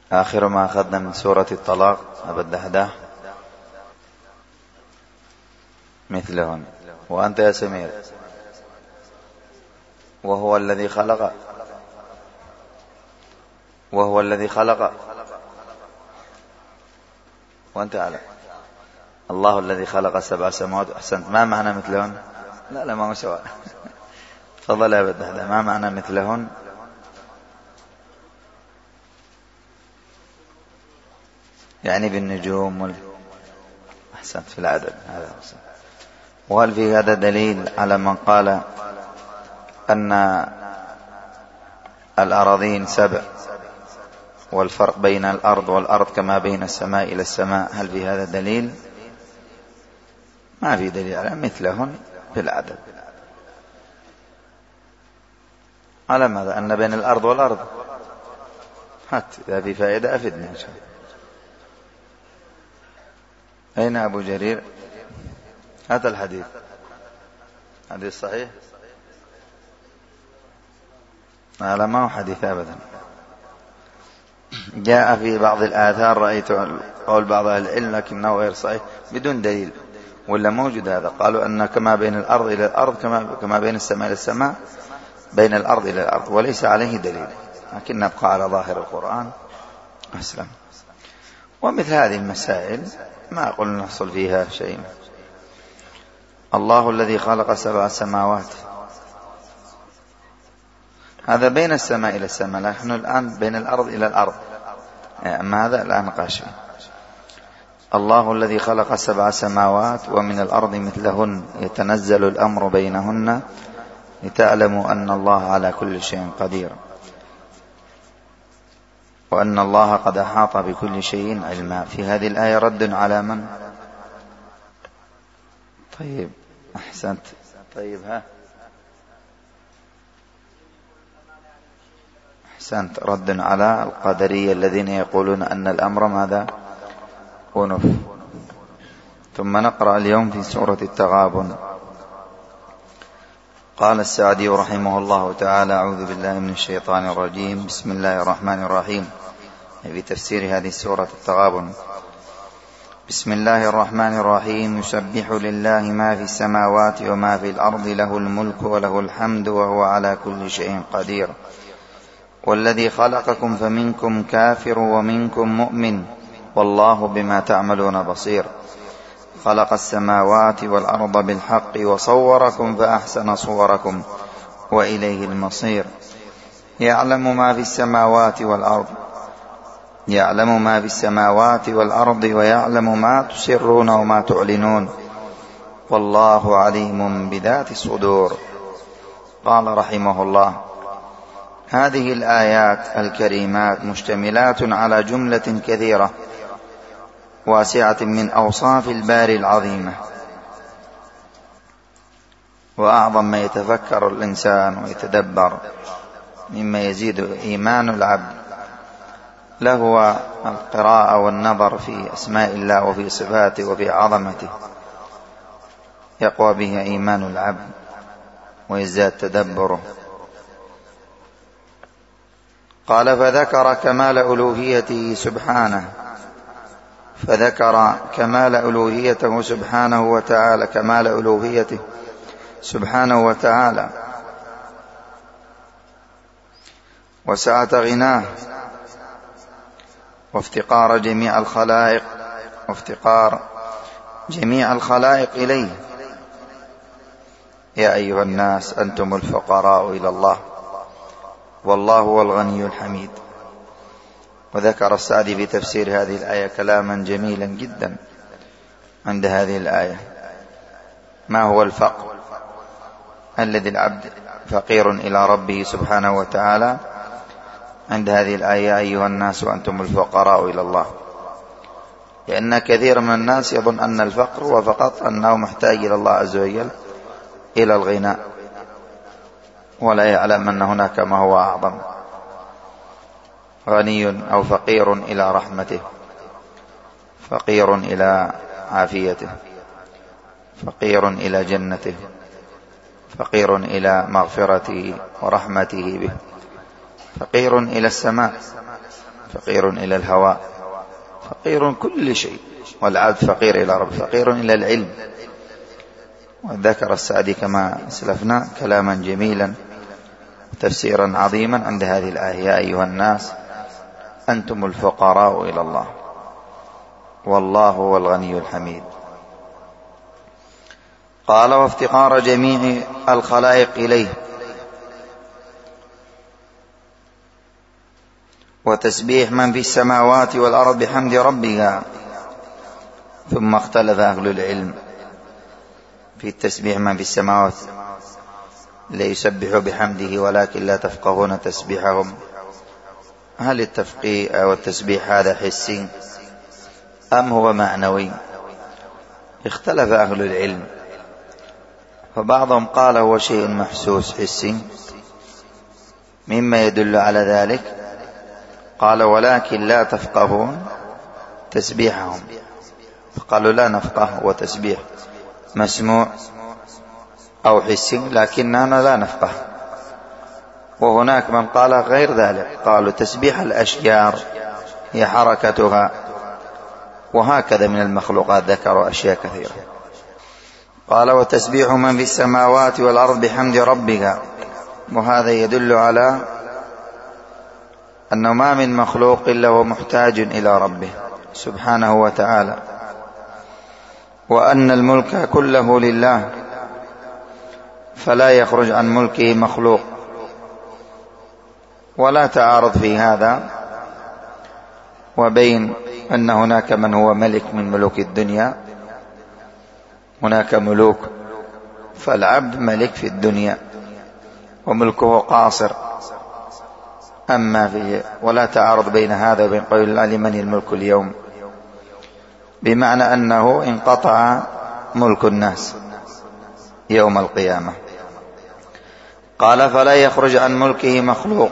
آخر ما أخذنا من سورة الطلاق أبا الدحداح مثلهن. وأنت يا سمير وهو الذي خلق وأنت أعلم. الله الذي خلق 7 سماوات. أحسنت. ما معنى مثلهن؟ لا ما هو سواء. تفضل يا أبا الدحداح. ما معنى مثلهن؟ يعني بالنجوم أحسنت في العدد. هذا أحسنت. وهل في هذا دليل على من قال أن الأراضين 7 والفرق بين الأرض والأرض كما بين السماء إلى السماء؟ هل في هذا دليل؟ ما في دليل على مثلهن في العدد. على ماذا؟ أن بين الأرض والأرض. حتى إذا في فائدة أفدنا إن شاء الله. أين أبو جرير؟ هذا الحديث حديث صحيح؟ ما هو حديث أبدا. جاء في بعض الآثار رأيت قول بعض أهل العلم لكنه غير صحيح بدون دليل. ولا موجود هذا. قالوا أن كما بين الأرض إلى الأرض كما بين السماء إلى السماء بين الأرض إلى الأرض، وليس عليه دليل، لكن نبقى على ظاهر القرآن أسلم. ومثل هذه المسائل ما أقول نحصل فيها شيء. الله الذي خلق 7 سماوات، هذا بين السماء إلى السماء. نحن الآن بين الأرض إلى الأرض، أما هذا لا نقاش فيه. الله الذي خلق 7 سماوات ومن الأرض مثلهن يتنزل الأمر بينهن لتعلموا أن الله على كل شيء قدير وأن الله قد أحاط بكل شيء علما. في هذه الآية رد على من؟ طيب أحسنت. طيب أحسنت. رد على القدرية الذين يقولون أن الأمر ماذا؟ أنف. ثم نقرأ اليوم في سورة التغابن. قال السعدي رحمه الله تعالى: أعوذ بالله من الشيطان الرجيم. بسم الله الرحمن الرحيم. في تفسير هذه السورة التغابن: بسم الله الرحمن الرحيم. يسبح لله ما في السماوات وما في الأرض، له الملك وله الحمد وهو على كل شيء قدير. والذي خلقكم فمنكم كافر ومنكم مؤمن والله بما تعملون بصير. خلق السماوات والأرض بالحق وصوركم فأحسن صوركم وإليه المصير. يعلم ما في السماوات والأرض ويعلم ما تسرون وما تعلنون والله عليم بذات الصدور. قال رحمه الله: هذه الآيات الكريمات مشتملات على جملة كثيرة واسعة من أوصاف الباري العظيمة. وأعظم ما يتفكر الإنسان ويتدبر مما يزيد إيمان العبد له القراءة والنظر في أسماء الله وفي صفاته وفي عظمته، يقوى به إيمان العبد ويزداد تدبره. قال: فذكر كمال ألوهيته سبحانه، فذكر كمال ألوهيته سبحانه وتعالى، كمال ألوهيته سبحانه وتعالى وسعة غناه وافتقار جميع الخلائق إليه. يا أيها الناس أنتم الفقراء إلى الله والله هو الغني الحميد. وذكر السعدي في تفسير هذه الآية كلاما جميلا جدا عند هذه الآية: ما هو الفقر الذي العبد فقير إلى ربه سبحانه وتعالى؟ عند هذه الآية: يا أيها الناس وأنتم الفقراء إلى الله. لأن كثير من الناس يظن أن الفقر هو فقط أنه محتاج إلى الله عز وجل إلى الغناء، ولا يعلم أن هناك ما هو أعظم: غني أو فقير إلى رحمته، فقير إلى عافيته، فقير إلى جنته، فقير إلى مغفرته ورحمته به، فقير إلى السماء فقير إلى الهواء، فقير كل شيء، والعبد فقير إلى رب، فقير إلى العلم. وذكر السعدي كما سلفنا كلاما جميلا وتفسيرا عظيما عند هذه الآية: يا أيها الناس أنتم الفقراء إلى الله والله هو الغني الحميد. قال: وافتقار جميع الخلائق إليه، وتسبيح من في السماوات والأرض بحمد ربها. ثم اختلف أهل العلم في التسبيح من في السماوات، لا يسبح بحمده ولكن لا تفقهون تسبيحهم. هل التفقيه أو التسبيح هذا حسي أم هو معنوي؟ اختلف أهل العلم، فبعضهم قال هو شيء محسوس حسي. مما يدل على ذلك قال: ولكن لا تفقهون تسبيحهم. فقالوا لا نفقه، وتسبيح مسموع أو حسي لكننا لا نفقه. وهناك من قال غير ذلك، قالوا تسبيح الأشجار هي حركتها، وهكذا من المخلوقات ذكروا أشياء كثيرة. قال: وتسبيح من في السماوات والأرض بحمد ربها. وهذا يدل على أنه ما من مخلوق إلا هو محتاج إلى ربه سبحانه وتعالى، وأن الملك كله لله، فلا يخرج عن ملكه مخلوق. ولا تعارض في هذا وبين أن هناك من هو ملك من ملوك الدنيا، هناك ملوك، فالعبد ملك في الدنيا وملكه قاصر. ولا تعارض بين هذا وبين قول الله: لمن الملك اليوم، بمعنى أنه انقطع ملك الناس يوم القيامة. قال: فلا يخرج عن ملكه مخلوق،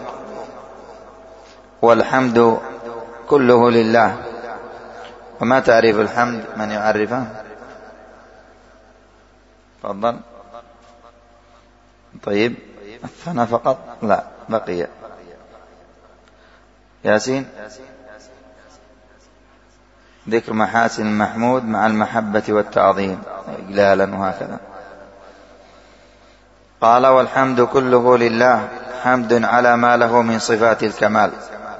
والحمد كله لله. وما تعريف الحمد؟ من يعرفه؟ تفضل. طيب، الثناء فقط؟ لا، بقي ياسين. ذكر محاسن المحمود مع المحبة والتعظيم إجلالا وهكذا. قال: والحمد كله لله، حمد على ما له من صفات الكمال،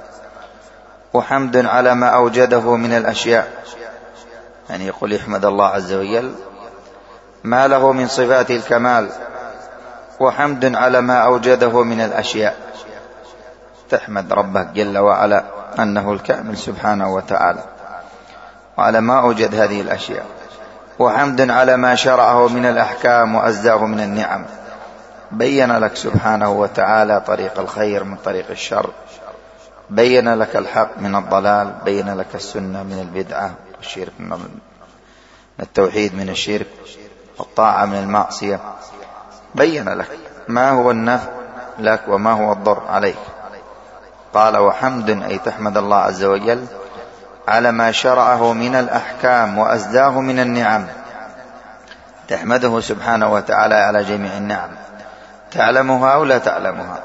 وحمد على ما أوجده من الأشياء. يعني يقول يحمد الله عز وجل ما له من صفات الكمال، وحمد على ما أوجده من الأشياء. تحمد ربك جل وعلا أنه الكامل سبحانه وتعالى، وعلى ما أوجد هذه الأشياء. وحمد على ما شرعه من الأحكام وأزداه من النعم، بين لك سبحانه وتعالى طريق الخير من طريق الشر، بين لك الحق من الضلال، بين لك السنة من البدعة، والشرك من التوحيد من الشرك، والطاعة من المعصية. بين لك ما هو النفع لك وما هو الضر عليك. قال: وحمد أي تحمد الله عز وجل على ما شرعه من الأحكام وأزداه من النعم. تحمده سبحانه وتعالى على جميع النعم، تعلمها أو لا تعلمها،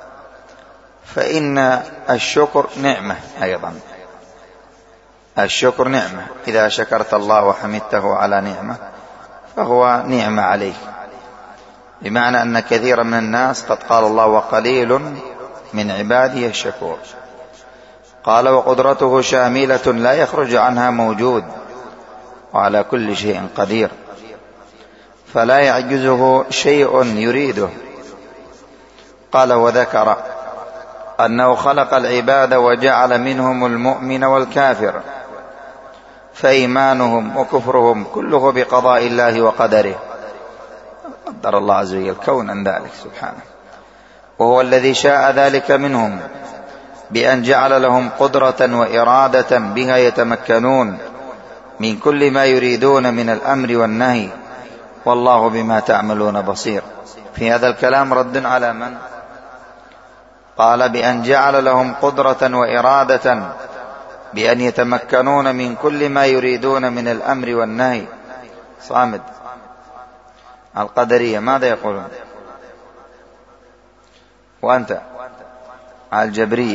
فإن الشكر نعمة أيضا. الشكر نعمة، إذا شكرت الله وحمدته على نعمة فهو نعمة عليك، بمعنى أن كثيرا من الناس قد قال الله: وقليل من عبادي الشكور. قال: وقدرته شاملة لا يخرج عنها موجود، وعلى كل شيء قدير، فلا يعجزه شيء يريده. قال: وذكر أنه خلق العباد وجعل منهم المؤمن والكافر، فإيمانهم وكفرهم كله بقضاء الله وقدره. قدر الله عز وجل كونا ذلك سبحانه، وهو الذي شاء ذلك منهم بأن جعل لهم قدرة وإرادة بها يتمكنون من كل ما يريدون من الأمر والنهي، والله بما تعملون بصير. في هذا الكلام رد على من قال بأن جعل لهم قدرة وإرادة بأن يتمكنون من كل ما يريدون من الأمر والنهي. صامد. القدرية ماذا يقولون؟ وأنت؟ الجبرية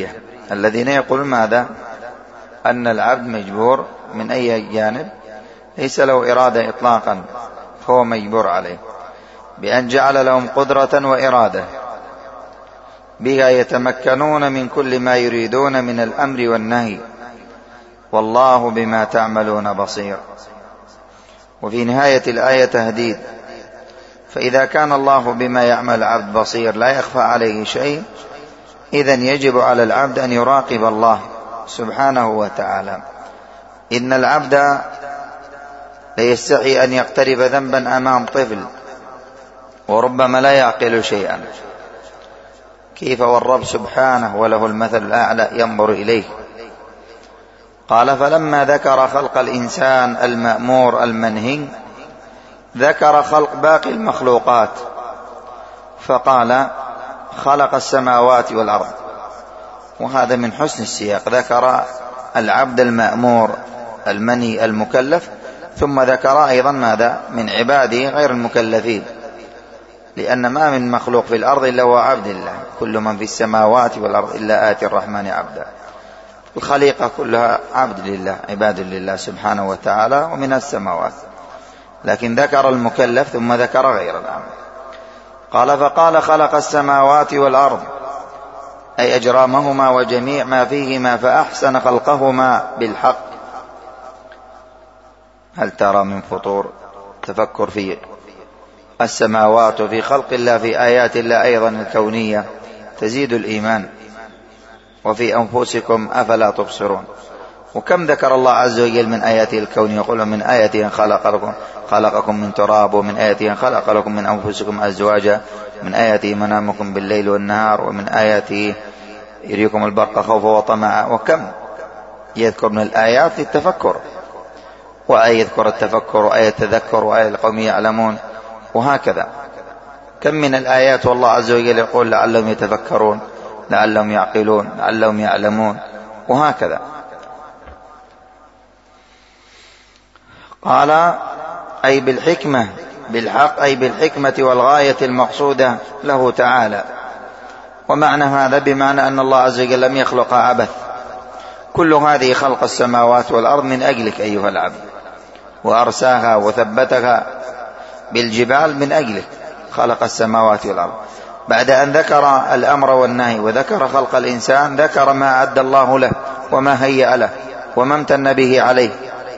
الذين يقولون ماذا؟ أن العبد مجبور من أي جانب؟ ليس له إرادة إطلاقا، فهو مجبور عليه بأن جعل لهم قدرة وإرادة بها يتمكنون من كل ما يريدون من الأمر والنهي، والله بما تعملون بصير. وفي نهاية الآية تهديد، فإذا كان الله بما يعمل العبد بصير لا يخفى عليه شيء، إذن يجب على العبد أن يراقب الله سبحانه وتعالى. إن العبد ليستحي أن يقترب ذنبا أمام طفل وربما لا يعقل شيئا، كيف والرب سبحانه وله المثل الأعلى ينظر إليه. قال فلما ذكر خلق الإنسان المأمور المنهي ذكر خلق باقي المخلوقات، فقال خلق السماوات والأرض، وهذا من حسن السياق، ذكر العبد المأمور المنهي المكلف، ثم ذكر أيضا ماذا؟ من عباده غير المكلفين، لأن ما من مخلوق في الأرض إلا هو عبد الله، كل من في السماوات والأرض إلا آتي الرحمن عبدا. الخليقة كلها عبد لله، عباد لله سبحانه وتعالى ومن السماوات، لكن ذكر المكلف ثم ذكر غير العبد. قال فقال خلق السماوات والأرض، أي أجرامهما وجميع ما فيهما، فأحسن خلقهما بالحق. هل ترى من فطور تفكر في السماوات وفي خلق الله في آيات الله أيضا الكونية تزيد الإيمان. وفي أنفسكم أفلا تبصرون. وكم ذكر الله عز وجل من آياته الكونية، يقول من آياته خلقكم من تراب، ومن آياته خلق لكم من أنفسكم أزواجا، من آياته منامكم بالليل والنهار، ومن آياته يريكم البرق خوفا وطمعا. وكم يذكر من الآيات للتفكر، وآية يذكر التفكر، وآية التذكر، وآية لقوم يعلمون، وهكذا. كم من الآيات والله عز وجل يقول لعلهم يتفكرون، لعلهم يعقلون، لعلهم يعلمون، وهكذا. قال أي بالحكمة بالحق، أي بالحكمة والغاية المقصودة له تعالى. ومعنى هذا بمعنى أن الله عز وجل لم يخلق عبث، كل هذه خلق السماوات والأرض من أجلك أيها العبد، وأرساها وثبتها بالجبال من أجلك، خلق السماوات والأرض. بعد أن ذكر الأمر والنهي وذكر خلق الإنسان، ذكر ما أعد الله له وما هيأ له وما امتن به عليه.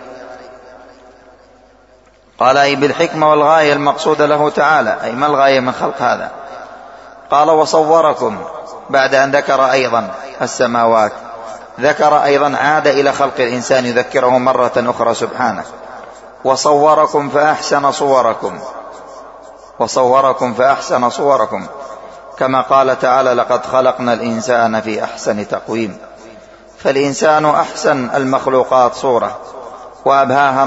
قال أي بالحكمة والغاية المقصودة له تعالى، أي ما الغاية من خلق هذا؟ قال وصوركم، بعد أن ذكر أيضا السماوات ذكر أيضا عاد إلى خلق الإنسان يذكره مرة أخرى سبحانه. وصوركم فأحسن صوركم، وصوركم فأحسن صوركم، كما قال تعالى لقد خلقنا الإنسان في أحسن تقويم. فالإنسان أحسن المخلوقات صورة وأبهاها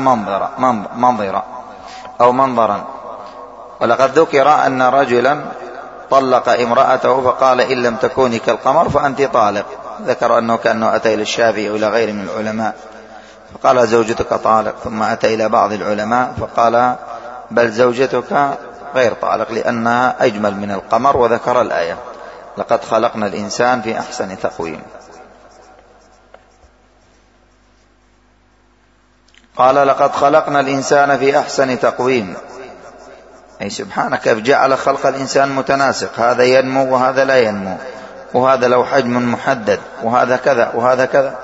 منظرا. ولقد ذكر أن رجلا طلق امرأته فقال إن لم تكوني كالقمر فأنت طالق. ذكر أنه كأنه أتى إلى الشافعي وإلى غير من العلماء فقال زوجتك طالق، ثم أتى إلى بعض العلماء فقال بل زوجتك غير طالق لأنها أجمل من القمر، وذكر الآية لقد خلقنا الإنسان في أحسن تقويم. قال لقد خلقنا الإنسان في أحسن تقويم، أي سبحانه كيف جعل خلق الإنسان متناسق، هذا ينمو وهذا لا ينمو، وهذا له حجم محدد، وهذا كذا وهذا كذا.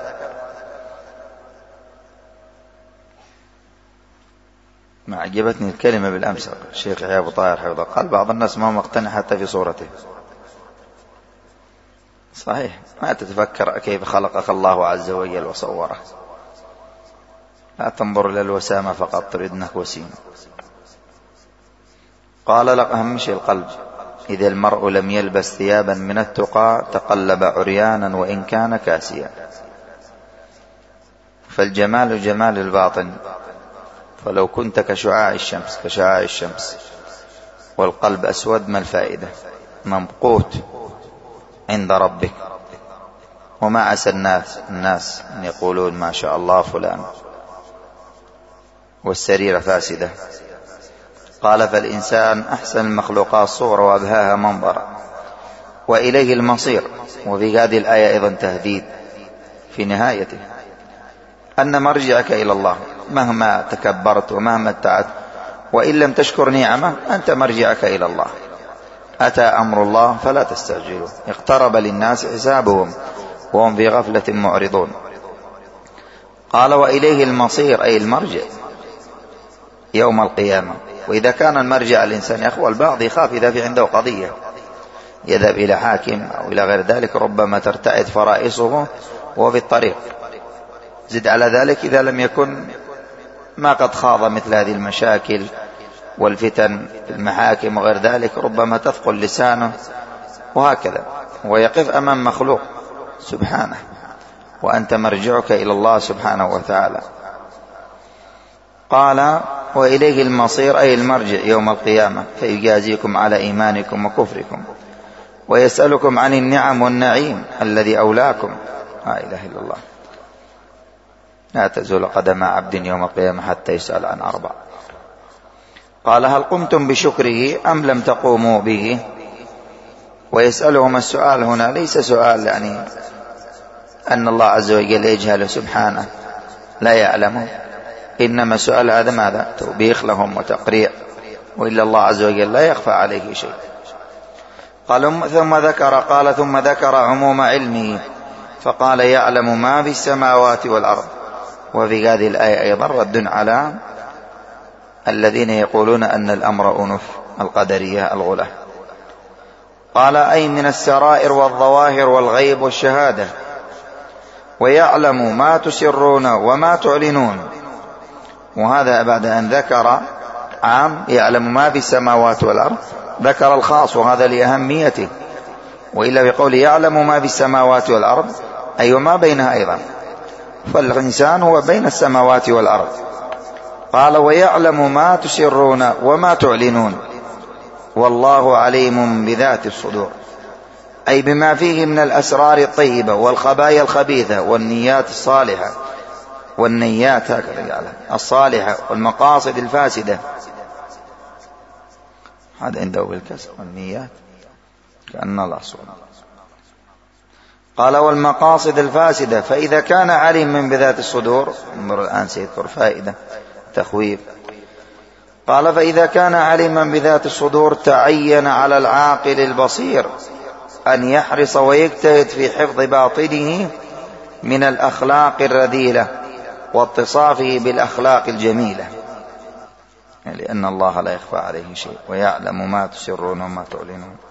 ما عجبتني الكلمة بالأمس الشيخ يحيى أبو طاهر حفظه، قال بعض الناس ما مقتنع حتى في صورته. صحيح، ما تتفكر كيف خلقك الله عز وجل وصوره، لا تنظر إلى الوسامة فقط تريد أنك وسيم. قال لك أهم شيء القلب، إذا المرء لم يلبس ثيابا من التقى تقلب عريانا وإن كان كاسيا. فالجمال جمال الباطن، فلو كنت كشعاع الشمس والقلب أسود ما الفائدة؟ ممقوت عند ربك. وما عسى الناس أن يقولون ما شاء الله فلان والسريرة فاسدة. قال فالإنسان أحسن المخلوقات صورة وأبهاها منظرا وإليه المصير. وفي هذه الآية أيضا تهديد في نهايته، أن مرجعك إلى الله مهما تكبرت ومهما ابتعدت، وإن لم تشكر نعمه أنت مرجعك إلى الله. أتى أمر الله فلا تستعجلوا، اقترب للناس حسابهم وهم في غفلة معرضون. قال وإليه المصير، أي المرجع يوم القيامة. وإذا كان المرجع الإنسان يخوى، البعض يخاف إذا في عنده قضية يذهب إلى حاكم أو إلى غير ذلك ربما ترتعد فرائصه وهو في الطريق. زد على ذلك إذا لم يكن ما قد خاض مثل هذه المشاكل والفتن في المحاكم وغير ذلك، ربما تثقل لسانه وهكذا، ويقف أمام مخلوق سبحانه، وأنت مرجعك إلى الله سبحانه وتعالى. قال وإليه المصير، أي المرجع يوم القيامة، فيجازيكم على إيمانكم وكفركم ويسألكم عن النعم والنعيم الذي أولاكم. لا إله إلا الله. لا تزول قدم عبد يوم القيامة حتى يسأل عن 4. قال هل قمتم بشكره أم لم تقوموا به؟ ويسألهم السؤال هنا ليس سؤال يعني أن الله عز وجل يجهله سبحانه لا يعلمه، إنما سؤال هذا ماذا؟ توبيخ لهم وتقريع، وإلا الله عز وجل لا يخفى عليه شيء. قال ثم ذكر عموم علمه فقال يعلم ما في السماوات والأرض. وفي هذه الآية أيضا رد على الذين يقولون أن الأمر أنف، القدرية الغلاة. قال أي من السرائر والظواهر والغيب والشهادة، ويعلم ما تسرون وما تعلنون. وهذا بعد أن ذكر عام يعلم ما في السماوات والأرض ذكر الخاص، وهذا لأهميته، وإلا بقول يعلم ما في السماوات والأرض أي وما بينها أيضا، فالإنسان هو بين السماوات والأرض. قال ويعلم ما تسرون وما تعلنون والله عليم بذات الصدور، أي بما فيه من الأسرار الطيبة والخبايا الخبيثة والنيات الصالحة والنيات هكذا الصالحة والمقاصد الفاسدة. هذا عنده بالكسر والنيات كأن الله سبحانه. قال والمقاصد الفاسدة، فإذا كان عليما بذات الصدور، انظر الآن سيذكر فائدة تخويف. قال فإذا كان عليما بذات الصدور تعين على العاقل البصير أن يحرص ويجتهد في حفظ باطنه من الأخلاق الرذيلة واتصافه بالأخلاق الجميلة، لأن الله لا يخفى عليه شيء، ويعلم ما تسرون وما تعلنون.